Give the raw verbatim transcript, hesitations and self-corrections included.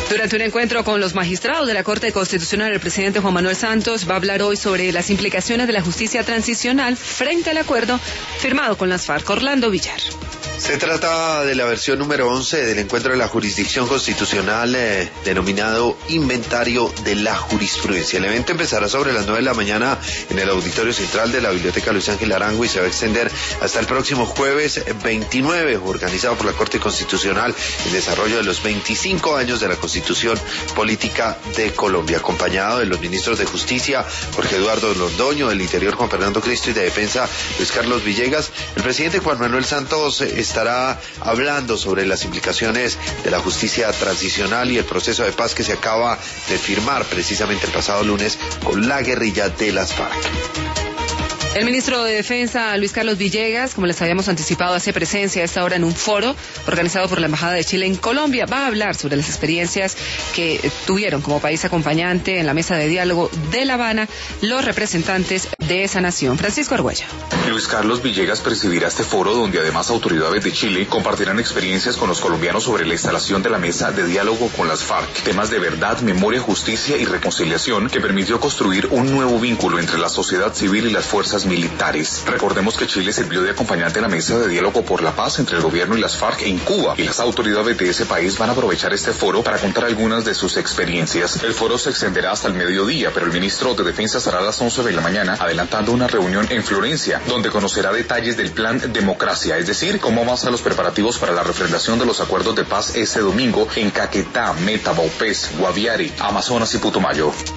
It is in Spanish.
Durante un encuentro con los magistrados de la Corte Constitucional, el presidente Juan Manuel Santos va a hablar hoy sobre las implicaciones de la justicia transicional frente al acuerdo firmado con las FARC. Orlando Villar. Se trata de la versión número once del encuentro de la jurisdicción constitucional eh, denominado Inventario de la Jurisprudencia. El evento empezará sobre las nueve de la mañana en el auditorio central de la Biblioteca Luis Ángel Arango y se va a extender hasta el próximo jueves veintinueve, organizado por la Corte Constitucional en desarrollo de los veinticinco años de la Constitución Política de Colombia, acompañado de los ministros de Justicia, Jorge Eduardo Londoño, del Interior, Juan Fernando Cristo, y de Defensa, Luis Carlos Villegas. El presidente Juan Manuel Santos eh, estará hablando sobre las implicaciones de la justicia transicional y el proceso de paz que se acaba de firmar precisamente el pasado lunes con la guerrilla de las FARC. El ministro de Defensa, Luis Carlos Villegas, como les habíamos anticipado, hace presencia a esta hora en un foro organizado por la Embajada de Chile en Colombia. Va a hablar sobre las experiencias que tuvieron como país acompañante en la mesa de diálogo de La Habana los representantes de esa nación. Francisco Argüello. Luis Carlos Villegas presidirá este foro donde además autoridades de Chile compartirán experiencias con los colombianos sobre la instalación de la mesa de diálogo con las FARC, temas de verdad, memoria, justicia y reconciliación que permitió construir un nuevo vínculo entre la sociedad civil y las fuerzas militares. Recordemos que Chile sirvió de acompañante a la mesa de diálogo por la paz entre el gobierno y las FARC en Cuba, y las autoridades de ese país van a aprovechar este foro para contar algunas de sus experiencias. El foro se extenderá hasta el mediodía, pero el ministro de Defensa estará a las once de la mañana adelantando una reunión en Florencia, donde conocerá detalles del plan Democracia, es decir, cómo avanzan los preparativos para la refrendación de los acuerdos de paz este domingo en Caquetá, Meta, Vaupés, Guaviare, Amazonas y Putumayo.